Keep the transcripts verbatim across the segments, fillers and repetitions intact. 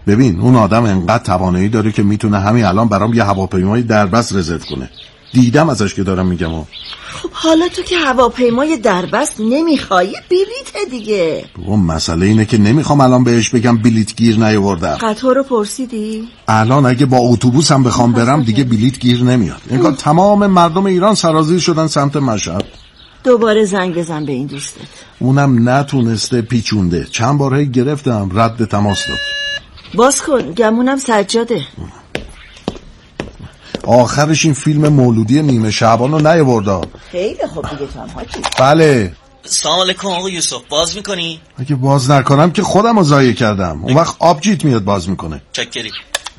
ببین اون آدم انقدر توانایی داره که میتونه همین الان برام یه هواپیمای دربست رزرو کنه. دیدم ازش که دارم میگم. و خب حالا تو که هواپیمای دربست نمیخوای بلیت دیگه. اون مسئله اینه که نمیخوام الان بهش بگم بلیت گیر نیاوردم. قطار رو پرسیدی؟ الان اگه با اتوبوس هم بخوام برم دیگه بلیت گیر نمیاد. انگار تمام مردم ایران سرازیر شدن سمت مشهد. دوباره زنگ بزن به این دوستت. اونم نتونسته، پیچونده. چند بار هی گرفتم رد تماس داد. باز کن، گمونم سجاده. آخرش این فیلم مولودی نیمه شعبان رو نیاورد. خیلی خوب دیگه تو هم حاجی. بله. سلام علیکم آقا یوسف، باز میکنی؟ اگه باز نکنم که خودم رو ضایع کردم. اون وقت آبجیت میاد باز میکنه. چکری.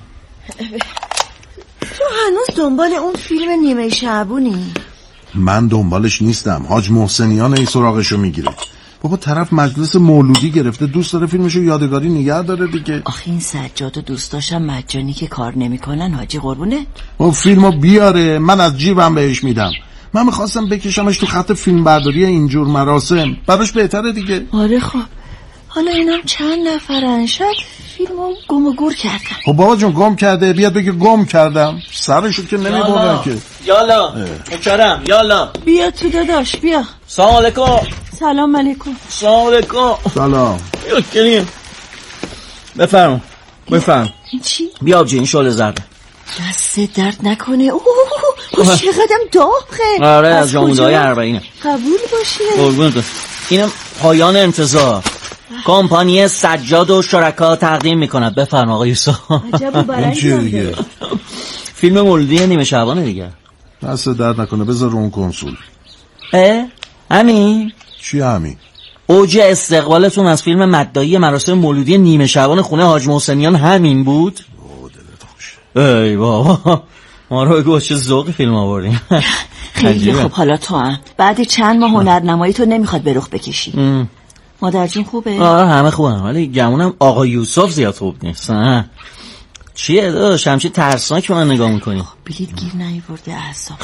تو هنوز دنبال اون فیلم نیمه شعبونی؟ من دنبالش نیستم. حاج محسنیان ای سراغشو میگیره. بابا طرف مجلس مولودی گرفته، دوست داره فیلمشو یادگاری نگه داره دیگه. آخه این سجاد و دوست داشتم مجانی که کار نمیکنن حاجی قربونه. اون فیلمو بیاره، من از جیبم بهش میدم. من میخواستم بکشمش تو خط فیلم برداری اینجور مراسم، براش بهتره دیگه. آره خب حالا اینم چند نفرن، شاید فیلمو گم و گور کردم. خب بابا جون گم کرده، بیاد بگه گم کردم. سرشو که نمیبردن که. یالا مکرم یالا بیا تو داداش بیا. سلام علیکم. سلام علیکم. سلام علیکم. سلام. بیا کریم. بفرم بفرم. این چی؟ بیا آبجی، این شال زرده. دست درد نکنه. اوه اوه چقدرم داغه. آره از جامودهای اربعینه. قبول باشی. قربونت. اینم پایان انتظار. کمپانی سجاد و شرکا تقدیم میکند. بفرما آقا یوسف. عجب برنده دیگه. فیلم مولودی نیمه شعبانه دیگه. دست درد نکنه، بذار رو اون کنسول. اه همین چی همین؟ اوج استقبالتون از فیلم مدعی مراسم مولودی نیمه شعبان خونه حاج محسنیان همین بود؟ اوه دلت خوشه. ای بابا ما رو بگو چه ذوقی فیلم آوردیم. خیلی خوب. حالا تو هم بعد چند ماه هنرنمایی تو نمیخواد به رخ بکشی. ام. مادر جون خوبه؟ آره همه خوبن، ولی گمونم آقا یوسف زیاد خوب نیست. چیه داداش همچین ترسناک به من نگاه میکنی؟ بلیت گیر نیورده اعصاب.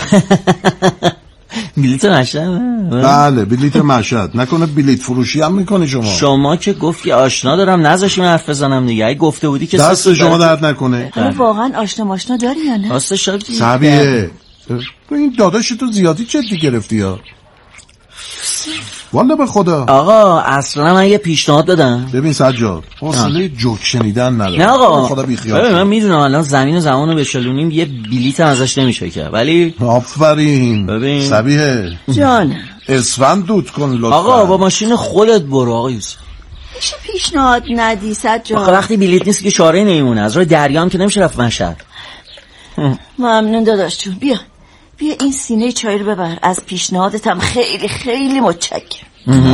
بلیت مشهد؟ بله بلیت مشهد. نکنه بلیت فروشی هم میکنی شما؟ شما که گفتی آشنا دارم نذاشی من حرف بزنم دیگه. اگه گفته بودی که دست شما درد نکنه. حالا واقعا آشنا ماشنا داری یا نه؟ راستش شدی سبیه تو این داداش تو زیادی جدی گرفتی ها. والا به خدا آقا اصلا من یه پیشنهاد بدم. ببین سجاد حوصله جوک شنیدن ندارم. نه آقا خدا بی خیال. من میدونم الان زمین و زمان رو بشلونیم یه بلیت هم ازش نمیشه که، ولی آفرین. ببین سبیه جان اسفند دود کن لطفا. آقا با ماشین خودت برو آقا یوسف. میشه پیشنهاد ندی سجاد؟ آقا وقتی بلیت نیست که چاره نمیمونه. از راه دریا هم که نمیشه رفت مشهد. ممنون داداش جون. بیا بیا این سینه چای رو ببر. از پیشنهادتم خیلی خیلی متشکرم.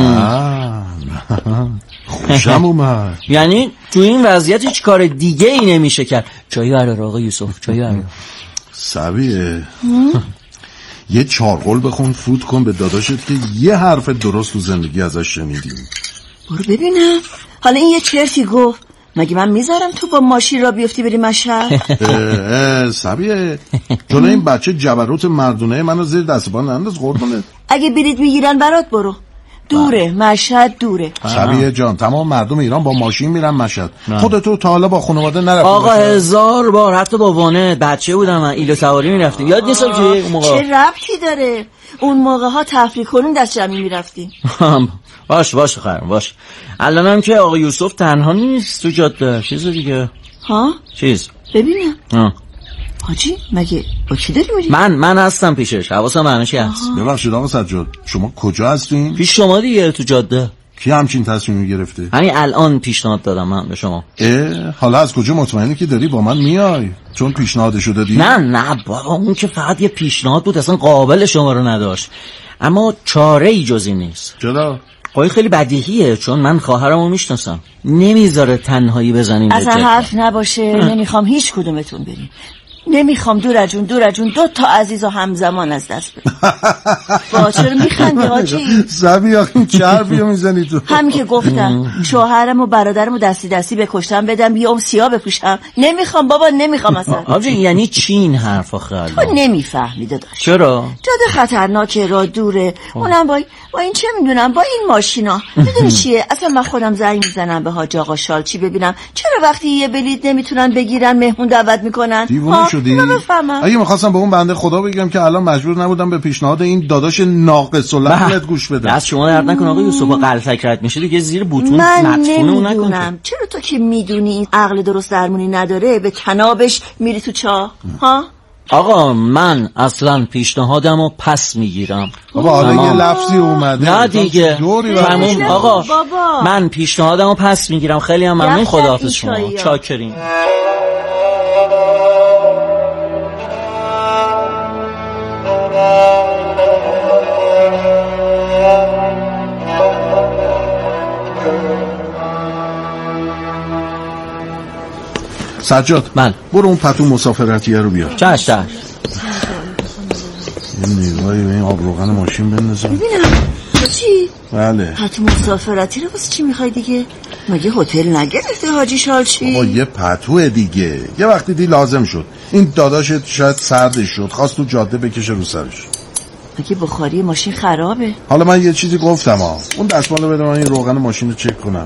خوشم اومد. یعنی تو این وضعیت هیچ کار دیگه ای نمیشه کرد. چایی برار آقا یوسف، چایی برار. سبیه یه چارقل بخون فوت کن به داداشت که یه حرف درست تو زندگی ازش شنیدیم. برو ببینم حالا این یه چرتی گفت. مگه من میذارم تو با ماشین را بیفتی بری مشهد؟ سبیه جلو این بچه جبروت مردونه منو زیر دست پا ننداز قربونت. اگه بلیت میگیرن برات برو. دوره مشهد دوره. سبیه جان تمام مردم ایران با ماشین میرن مشهد. خودتو تا حالا با خانواده نرفتی؟ آقا هزار بار حتی با وانه بچه بودم من ایلو سواری میرفتیم. یاد نیستم که اون موقع چه ربطی داره؟ اون موقع ها تفریح کنون دست جمعی میرفتیم. باش باش خیرم باش. الانم که آقا یوسف تنها نیست تو جاده. چیز دیگه ها؟ چیز ببینم. ها حاجی مگه با کی داری میری؟ من من هستم پیشش. حواسم به همه چی هست. ببخشید آقا سجاد شما کجا هستین؟ پیش شما دیگه تو جاده. کی همچین تصمیمی گرفته؟ همین الان پیشنهاد دادم من به شما. اه حالا از کجا مطمئنی که داری با من میای؟ چون پیشنهادشو دادی؟ نه نه بابا اون که فقط یه پیشنهاد بود، اصلا قابل شما رو نداشت. اما چاره ای جز این نیست. چرا؟ قای خیلی بدیهیه، چون من خواهرمو میشناسم. نمیذاره تنهایی بزنیم. اصلا حرف نباشه. نمیخوام هیچ کدومتون بریم. نمیخوام دورا جون دورا جون دو تا عزیز و همزمان از دست بدم. با چرا میخندی حاجی؟ زبی آخه چه حرفیو میزنی تو؟ همین که گفتم شوهرم و برادرم و دستی دستی بکشتم بدم بیام سیاه بپوشم. نمیخوام بابا، نمیخوام اصلا. آبجی یعنی چی این حرفا خاله؟ تو نمیفهمی داداش. چرا؟ جاده خطرناکه، راه دوره. اونم با با این چه میدونم با این ماشینا. میدونی چیه؟ اصلا من خودم زنگ میزنم به حاج آقا شالچی ببینم چرا وقتی یه بلیط نمیتونن بگیرن مهمون دعوت میکنن. دیوونه شدی؟ اگه میخواستم به اون بنده خدا بگم که الان مجبور نبودم به پیشنهاد این داداش ناقص العقلت گوش بدم. دست شما درد نکن آقا یوسف، قلفک رد میشه دیگه زیر بوتون من مدفونه اون نکن. نمیدونم چرا تو که میدونی این عقل درست درمونی نداره به تنابش میری تو چاه ها؟ آقا من اصلا پیشنهادمو پس میگیرم. بابا حالا یه لفظی اومده نه دیگه تموم. آقا بابا. من پیشنهادمو پس میگیرم. خیلی هم ممنون، خداحافظ شما. چاکرین. سجاد من برو اون پتو مسافرتیه رو بیار. چش چش. یه نگاهی به این آب روغن ماشین بندازم ببینم چی؟ بله. پتو مسافرتی رو واسه چی میخوای دیگه؟ مگه هتل نگرفته حاجی شالچی؟ بابا یه پتوه دیگه، یه وقتی دی لازم شد. این داداشت شاید سردش شد خواست تو جاده بکشه رو سرش. مگه بخاری ماشین خرابه؟ حالا من یه چیزی گفتم ها، اون دستمالو بده من این روغن ماشین رو چک کنم.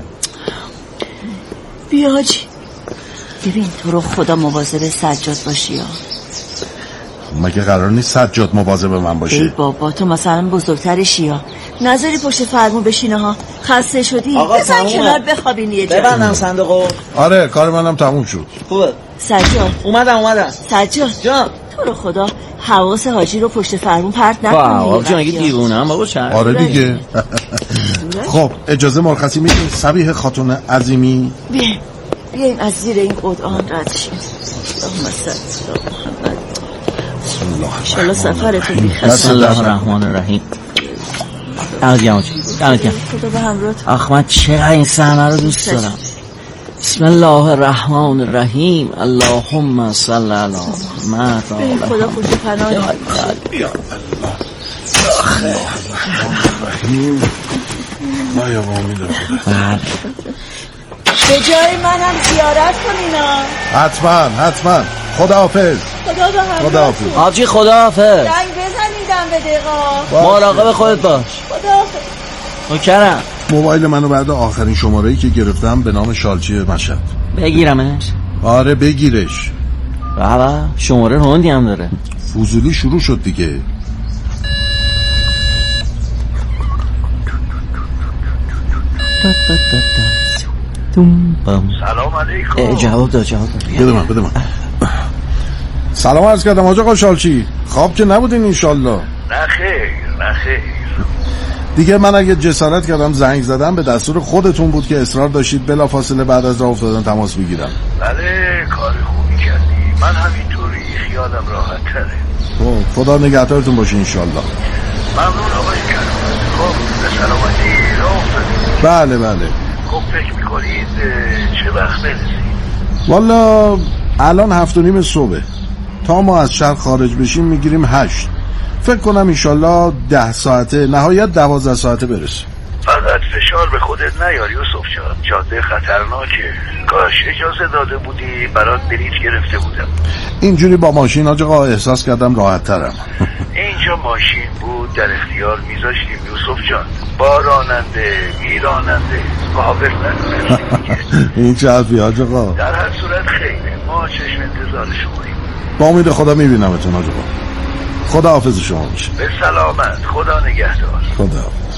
بیا حاجی. ببین تو رو خدا مواظب سجاد باشی ها. مگه قرار نیست سجاد مواظب من باشه؟ ای بابا تو مثلا بزرگترشی ها، نظری پشت فرمون بشینه ها. خسته شدی بزن کنار بخوابین یه جا. ببندم صندوقو. آره کار منم تموم شد. خوبه سجاد. اومدم اومدم سجاد جان تو رو خدا حواس حاجی رو پشت فرمون پرت نکنی. واو جان اگه دیوونم بابا چرا؟ آره دیگه. خب اجازه مرخصی میدین صبیح خاتون عظیمی؟ بیاین بیاین از زیر این قرآن رد شیم. اللهم صل علی محمد. بسم الله سفرتون بیخسته. بسم الله الرحمن الرحیم. دمت گرم دمت گرم. خدا به همراهت. آخ من چقدر این صحنه رو دوست دارم. بسم الله الرحمن الرحیم. اللهم صل علی محمد. خدا خوش پناه. یا الله. الرحیم. ما یا امید خدا. به جای منم زیارت کنینا. حتما حتما. خداحافظ. خدا به همراهت. خداحافظ. آبجی خداحافظ. زنگ بزنیدم به دقیقا. مراقب خودت باش. خداحافظ. نوکرم. موبایل منو بعد آخرین شماره‌ای که گرفتم به نام شالچی مشهد. بگیرمش؟ آره بگیرش. بابا شماره هندی هم داره. فضولی شروع شد دیگه. سلام علیکم. جواب داد جواب داد. بده من بده من. سلام عرض کردم آقا آقا شالچی. خواب که نبودین انشالله؟ نه خیر نه خیر. دیگه من اگه جسارت کردم زنگ زدم به دستور خودتون بود که اصرار داشتید بلافاصله بعد از راه افتادن تماس بگیرم. بله کار خوبی کردی. من همینطوری خیالم راحت تره. خدا نگهدارتون باشه انشالله. ممنون آقای کرم. خب به سلامتی راه افتادید؟ بله بله. خب فکر میکنید چه وقت برسید؟ والا الان هفت و نیم صبح. تا ما از شهر خارج بشیم میگیریم هشت. فکر کنم انشالله ده ساعته نهایت دوازده ساعته برسیم. فقط فشار به خودت نیار یوسف جان. جاده خطرناکه. کاش اجازه داده بودی برات بلیط گرفته بودم. اینجوری با ماشین آقا احساس کردم راحت ترم. اینجا ماشین بود در اختیار میذاشتیم یوسف جان. با راننده میراننده قابل نداره. این چه حرفی حاج آقا؟ در هر صورت خیره. ما چشم انتظار شماییم. با امید خدا میبینمتون حاج آقا. خدا حافظ شما باشه. به سلامت. خدا نگهدار. خدا حافظ.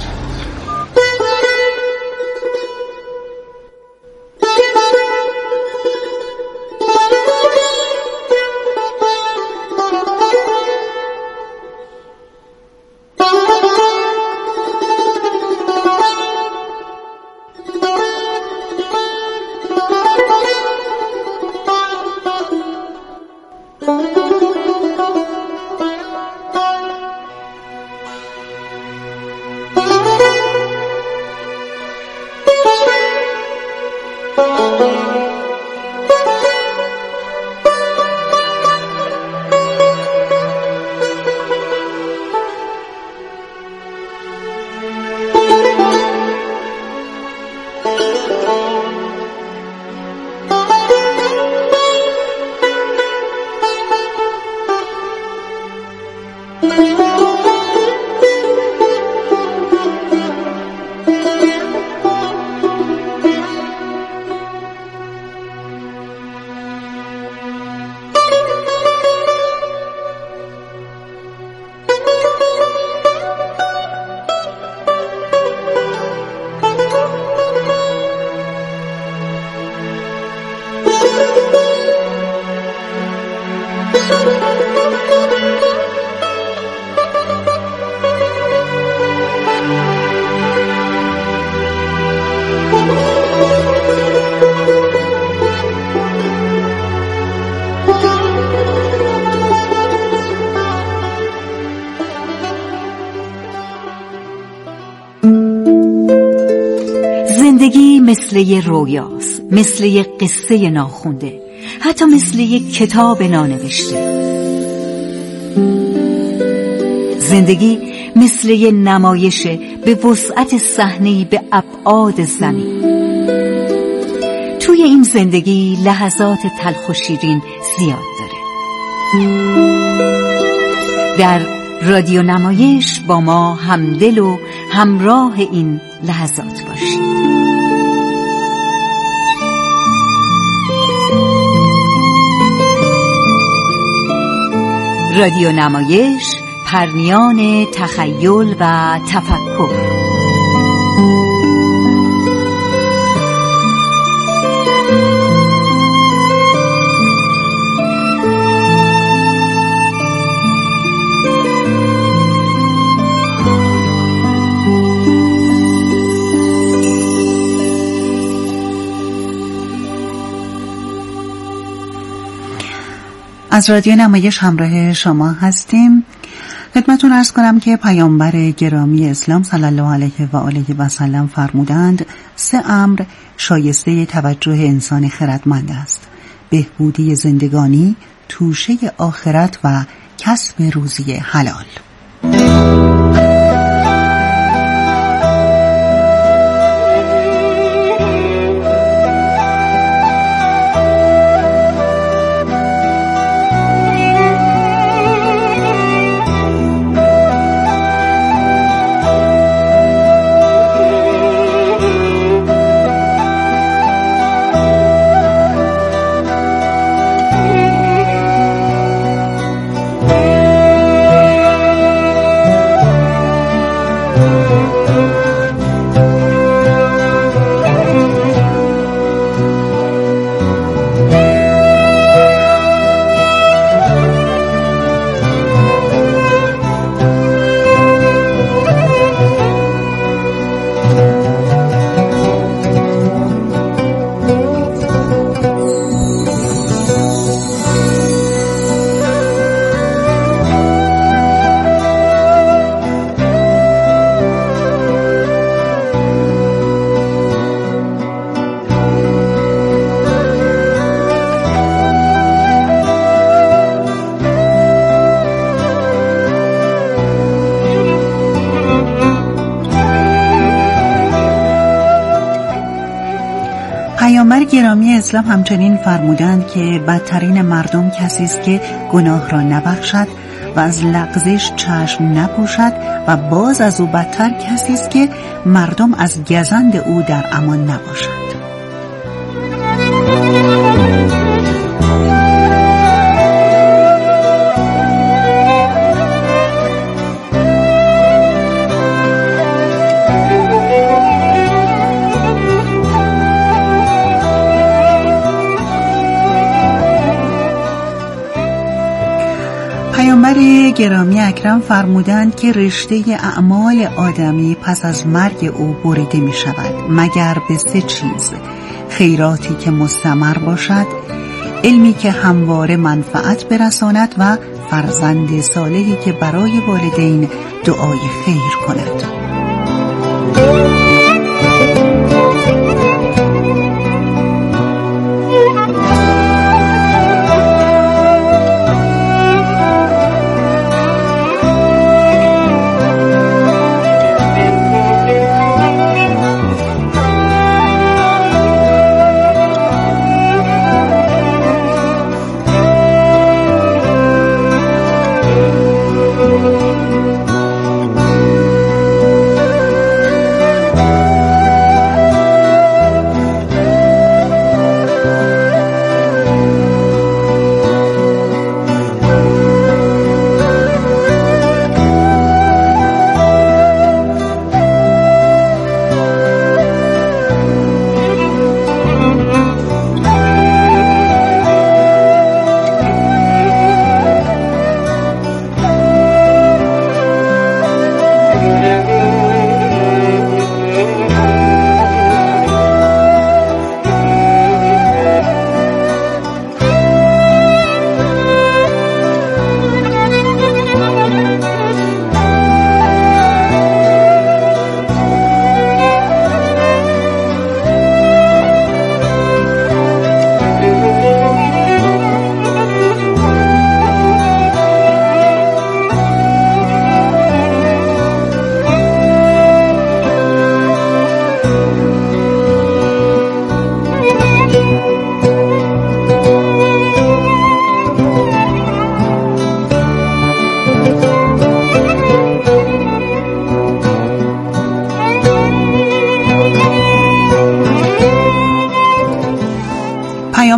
زندگی مثل یه رویاست، مثل یه قصه ناخونده، حتی مثل یه کتاب نانوشته. زندگی مثل یه نمایشه به وسعت صحنه‌ای به ابعاد زمین. توی این زندگی لحظات تلخ و شیرین زیاد داره. در رادیو نمایش با ما همدل و همراه این لحظات باشید. رادیو نمایش، پرمیان تخیل و تفکر. از رادیو نمایش همراه شما هستیم. خدمتتون عرض کنم که پیامبر گرامی اسلام صلی الله علیه و آله و سلم فرمودند سه امر شایسته توجه انسان خردمند است: بهبودی زندگانی، توشه آخرت و کسب روزی حلال. پیامبر گرامی اسلام همچنین فرمودند که بدترین مردم کسی است که گناه را نبخشد و از لغزش چشم نپوشد و باز از او بدتر کسی است که مردم از گزند او در امان نباشد. پیامبر گرامی اکرم فرمودند که رشته اعمال آدمی پس از مرگ او بریده می شود مگر به سه چیز: خیراتی که مستمر باشد، علمی که همواره منفعت برساند و فرزند صالحی که برای والدین دعای خیر کند.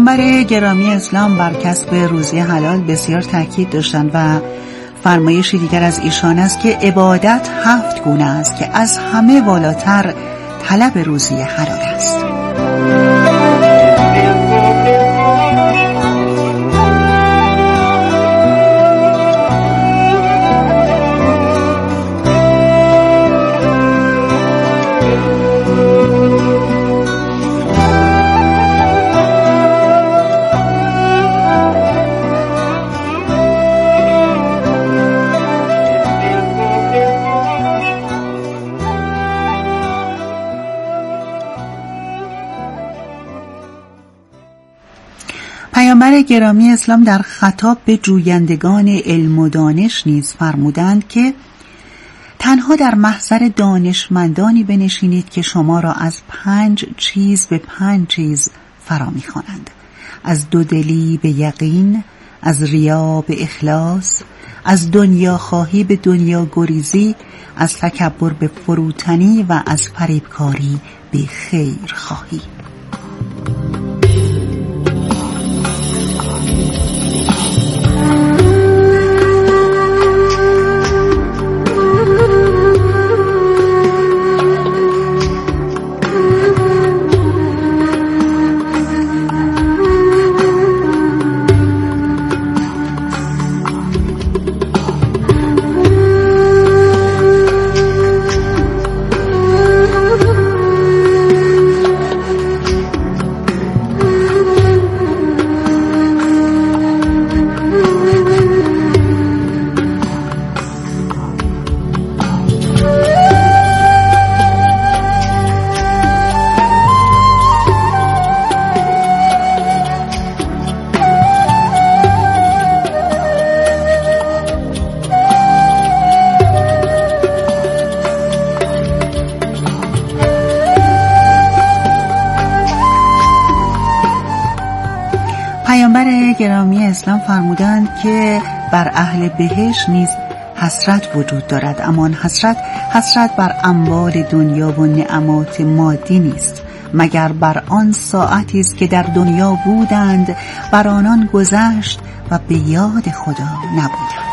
پیامبر گرامی اسلام بر کسب روزی حلال بسیار تاکید داشتند و فرمایشی دیگر از ایشان است که عبادت هفت گونه است که از همه بالاتر طلب روزی حلال است. پیامبر گرامی اسلام در خطاب به جویندگان علم و دانش نیز فرمودند که تنها در محضر دانشمندانی بنشینید که شما را از پنج چیز به پنج چیز فرا می‌خوانند: از دودلی به یقین، از ریا به اخلاص، از دنیا خواهی به دنیا گریزی، از تکبر به فروتنی و از فریبکاری به خیر خواهی. پیامبر گرامی اسلام فرمودند که بر اهل بهشت نیز حسرت وجود دارد، اما آن حسرت حسرت بر اموال دنیا و نعمات مادی نیست، مگر بر آن ساعتی است که در دنیا بودند، بر آنان گذشت و به یاد خدا نبودند.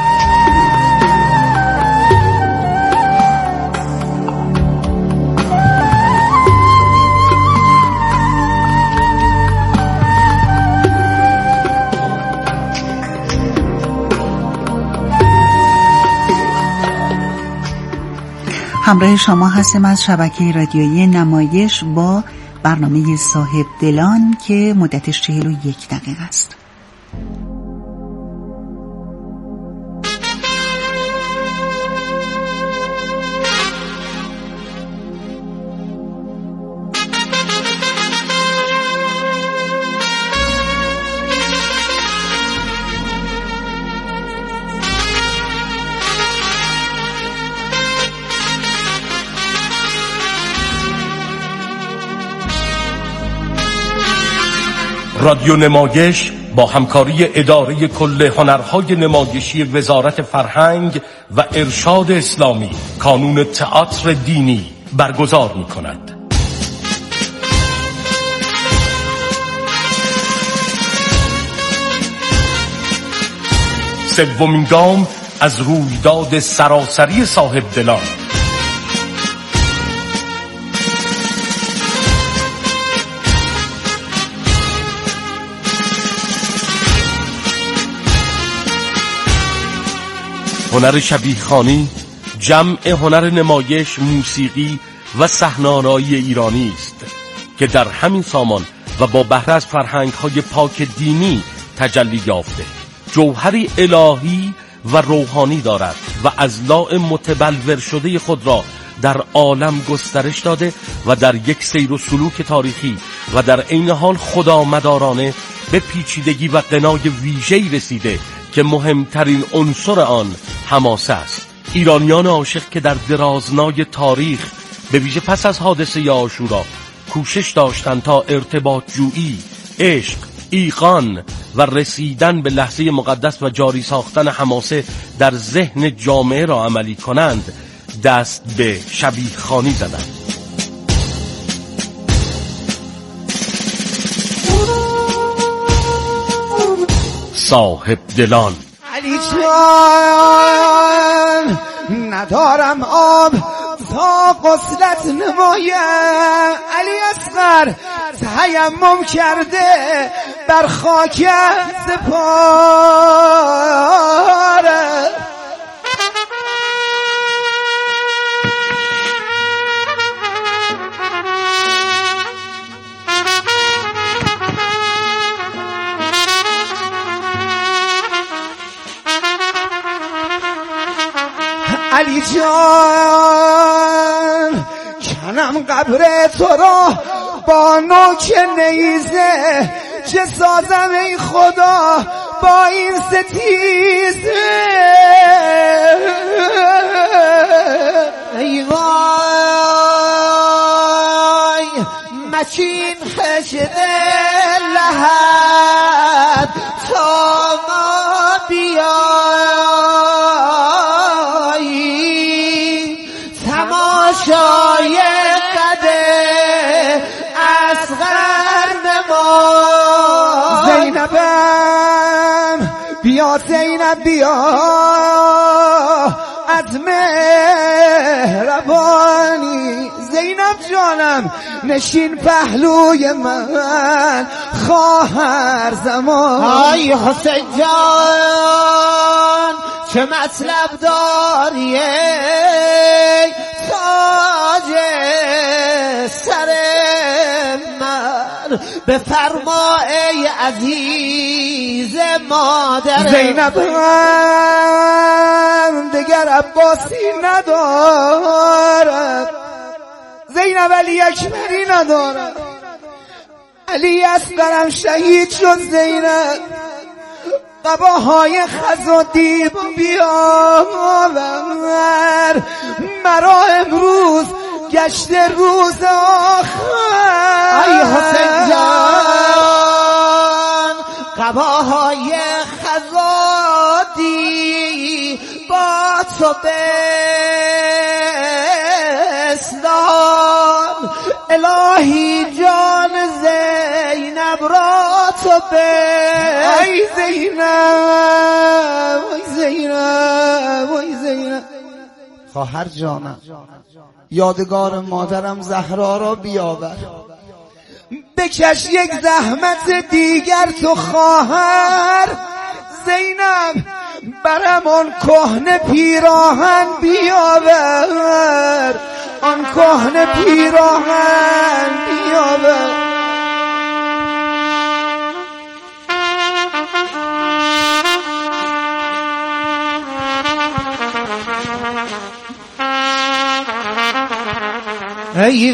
همراه شما هستیم از شبکه رادیویی نمایش با برنامه صاحب دلان که مدتش چهل و یک دقیقه است. رادیو نمایش با همکاری اداره کل هنرهای نمایشی وزارت فرهنگ و ارشاد اسلامی کانون تئاتر دینی برگزار می کند. سومین گام از رویداد سراسری صاحب دلان. هنر شبیه‌خوانی جمع هنر نمایش، موسیقی و صحنه‌آرایی ایرانی است که در همین سامان و با بهره از فرهنگ‌های پاک دینی تجلی یافته، جوهری الهی و روحانی دارد و اضلاع متبلور شده خود را در عالم گسترش داده و در یک سیر و سلوک تاریخی و در عین حال خدامدارانه به پیچیدگی و غنای ویژه‌ای رسیده که مهمترین عنصر آن حماسه است. ایرانیان عاشق که در درازنای تاریخ به ویژه پس از حادثه عاشورا کوشش داشتند تا ارتباط جویی، عشق، ایقان و رسیدن به لحظه مقدس و جاری ساختن حماسه در ذهن جامعه را عملی کنند، دست به شبیه‌خوانی زدند. صاحب دلان. علی جان ندارم آب تا غسلت نمایم، علی اصغر تیمم کرده بر خاک سپاره. علی جان کنم قبر تو را با نوک نیزه، چه سازم ای خدا با این ستیزه. ای وای مچین خشت لحد تا ما بیایی، تماشای قده اصغر نما. زینبم بیا زینب بیا از مهربانی، زینب جانم نشین پهلوی من خواهر زمان. آی حسین جان چه مطلب داری ای تاج سر من، بفرما ای عزیز مادر. زینبم دگر عباسی ندارد، زینب علی اکبری ندارد، علی اصغرم شهید شد. زینب قباهای خز و دیب بیاور، مرا امروز گشت روز آخر. ای حسین جان قباهای خز و دیب با تو بستان، الهی جان زینب را تو به. ای زینب ای زینب ای زینب خواهر جانم یادگار مادرم زهرا را بیاور، بکش یک زحمت دیگر تو خواهر. زینب برم آن کهنه پیراهن بیاور، آن کهنه پیراهن بیاور. ای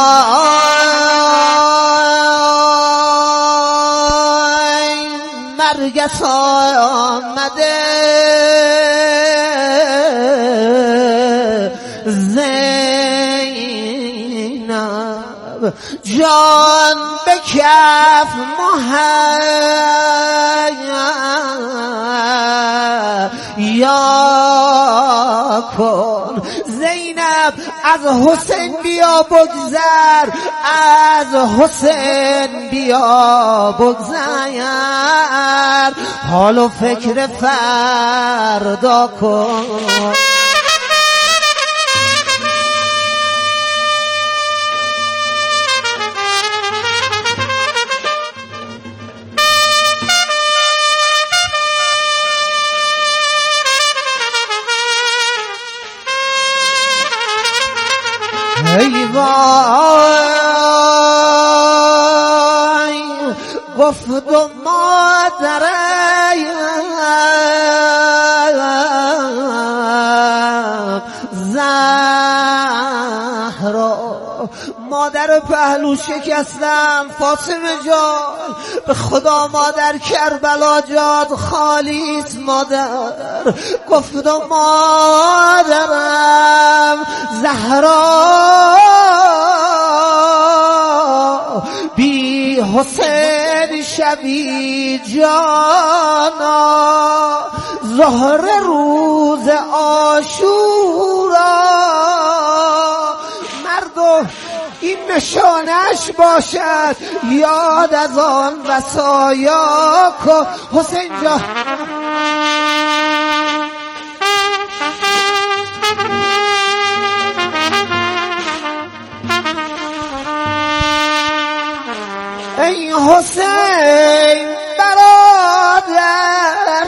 وای مرگت آمده، زینب جان به کف مهیا کن. زینب از حسین بیا بگذر، از حسین بیا بگذر، حال و فکر فردا کن. ای وای گفت و مادرم زهرا، مادر پهلو شکستم فاطمه جان، به خدا مادر کربلا جاد خالیت مادر. گفت و مادرم زهرا بی حسین شبی جانا، ظهر روز عاشورا، مرد و این نشانش باشد یاد از آن وصایا کن حسین جان. ای حسین برادر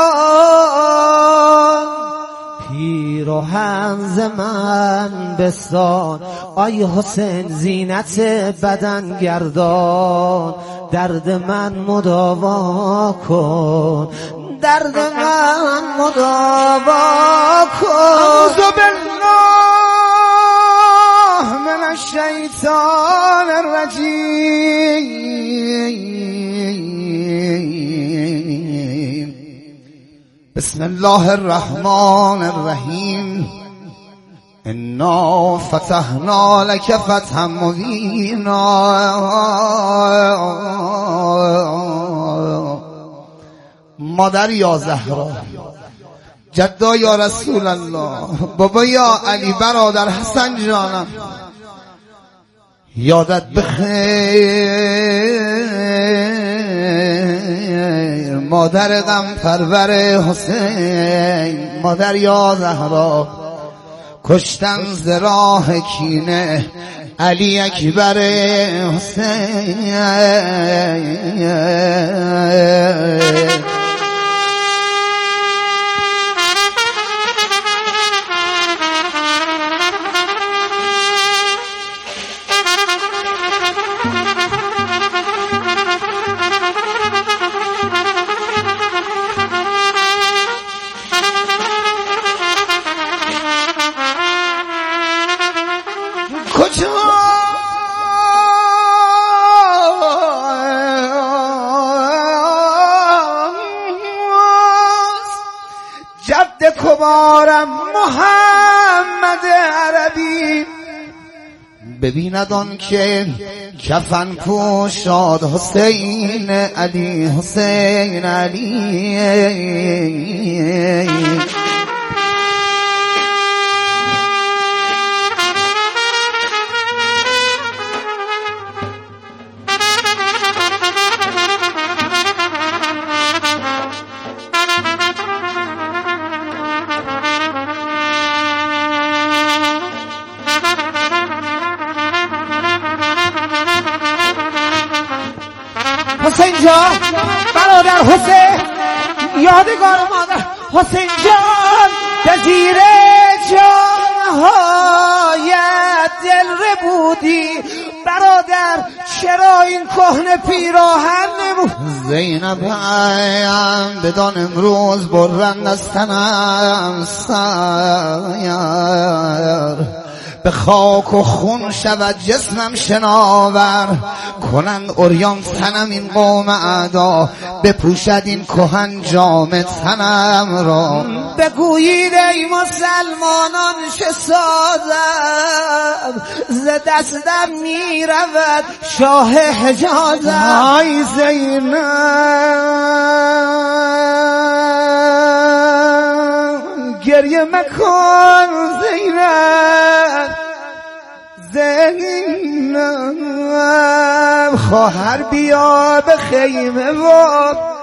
جان پیراهن ز من بستان، آی حسین زینت بدن گردان، درد من مداوا کن، درد من مداوا کن. اعوذ بالله من الشیطان الرجیم. بسم الله الرحمن الرحیم. انا فتحنا لك فتحا مبینا. مادر یا زهرا، جدا یا رسول الله، بابا یا علی، برادر حسن جانم، یادت بخیر مادر غم پرور حسین. مادر یا زهرا، کشتن ز راه کینه علی اکبر حسین. جد کبارم محمد عربی، ببیند آن که کفن پوشاد حسین علی، حسین علی. حسین جان برادر حسین، یادگار مادر حسین جان، به زیر جانهایت دل ربودی برادر، چرا این کهنه پیراهن نمود؟ زینب هم بدان امروز برند از تنم سیر، به خاک و خون شود جسمم شناور، کنند عریان تنم این قوم اعدا، بپوشد این کهن جامه تنم را. بگویید ای مسلمانان چه سازم، ز دستم می رود شاه حجازم. آی زینب گریه مکن زینب، زینب خواهر بیا به خیمه و